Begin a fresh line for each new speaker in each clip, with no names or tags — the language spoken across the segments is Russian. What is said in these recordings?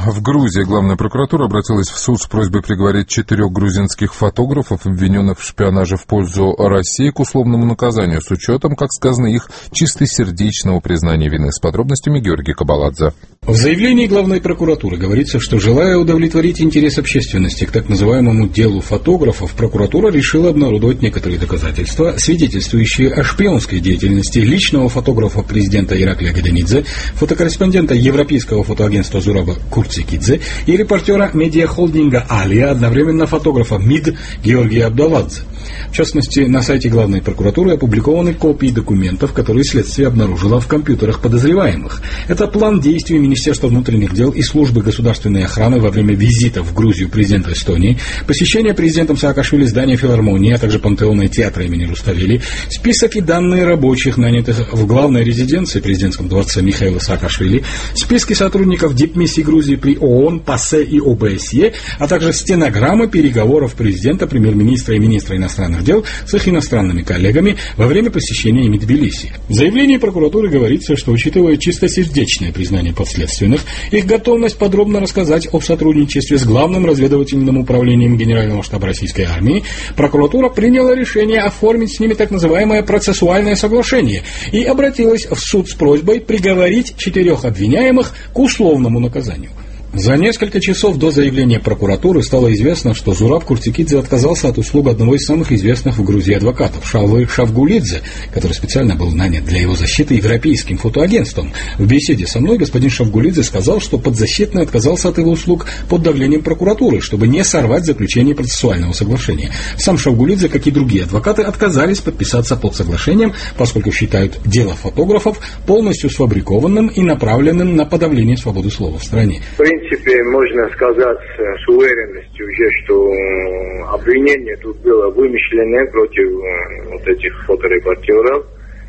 В Грузии главная прокуратура обратилась в суд с просьбой приговорить 4 грузинских фотографов, обвиненных в шпионаже в пользу России, к условному наказанию, с учетом, как сказано, их чистосердечного признания вины. С подробностями Георгий Кабаладзе.
В заявлении главной прокуратуры говорится, что, желая удовлетворить интерес общественности к так называемому делу фотографов, прокуратура решила обнародовать некоторые доказательства, свидетельствующие о шпионской деятельности личного фотографа президента Ираклия Гаденидзе, фотокорреспондента европейского фотоагентства Зураба Курцикидзе и репортера медиахолдинга «Алия», одновременно фотографа МИД Георгия Абдаладзе. В частности, на сайте главной прокуратуры опубликованы копии документов, которые следствие обнаружило в компьютерах подозреваемых. Это план действий Министерства внутренних дел и службы государственной охраны во время визита в Грузию президента Эстонии, посещение президентом Саакашвили здания филармонии, а также пантеона и театра имени Руставели, список и данные рабочих, нанятых в главной резиденции президентском дворце Михаила Саакашвили, списки сотрудников дипмиссий Грузии при ООН, ПАСЕ и ОБСЕ, а также стенограммы переговоров президента, премьер-министра и министра иностранных дел с их иностранными коллегами во время посещения ими Тбилиси. В заявлении прокуратуры говорится, что, учитывая чистосердечное признание подследственных, их готовность подробно рассказать об сотрудничестве с Главным разведывательным управлением Генерального штаба Российской армии, прокуратура приняла решение оформить с ними так называемое процессуальное соглашение и обратилась в суд с просьбой приговорить 4 обвиняемых к условному наказанию. За несколько часов до заявления прокуратуры стало известно, что Зураб Курцикидзе отказался от услуг одного из самых известных в Грузии адвокатов, Шавлы Шавгулидзе, который специально был нанят для его защиты европейским фотоагентством. В беседе со мной господин Шавгулидзе сказал, что подзащитный отказался от его услуг под давлением прокуратуры, чтобы не сорвать заключение процессуального соглашения. Сам Шавгулидзе, как и другие адвокаты, отказались подписаться под соглашением, поскольку считают дело фотографов полностью сфабрикованным и направленным на подавление свободы слова в стране.
В принципе, можно сказать с уверенностью уже, что обвинение тут было вымышленное против вот этих фоторепортеров.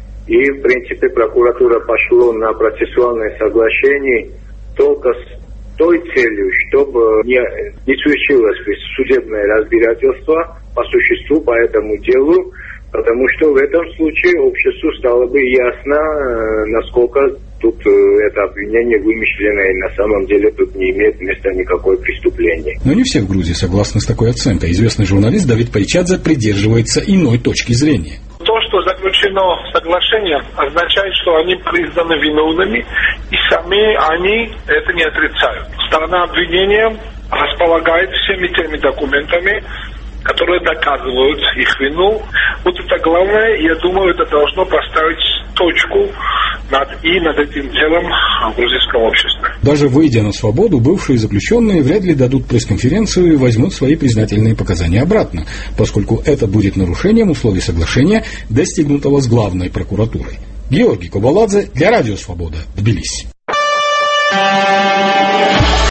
И, в принципе, прокуратура пошла на процессуальное соглашение только с той целью, чтобы не случилось судебное разбирательство по существу по этому делу, потому что в этом случае обществу стало бы ясно, насколько тут это обвинение вымышленное, и на самом деле тут не имеет места никакое преступление.
Но не все в Грузии согласны с такой оценкой. Известный журналист Давид Пайчадзе придерживается иной точки зрения.
То, что заключено соглашение, означает, что они признаны виновными, и сами они это не отрицают. Сторона обвинения располагает всеми теми документами, которые доказывают их вину. Вот это главное, я думаю, это должно поставить точку над этим делом в грузинском обществе.
Даже выйдя на свободу, бывшие заключенные вряд ли дадут пресс-конференцию и возьмут свои признательные показания обратно, поскольку это будет нарушением условий соглашения, достигнутого с главной прокуратурой. Георгий Кабаладзе для Радио Свобода, Тбилиси.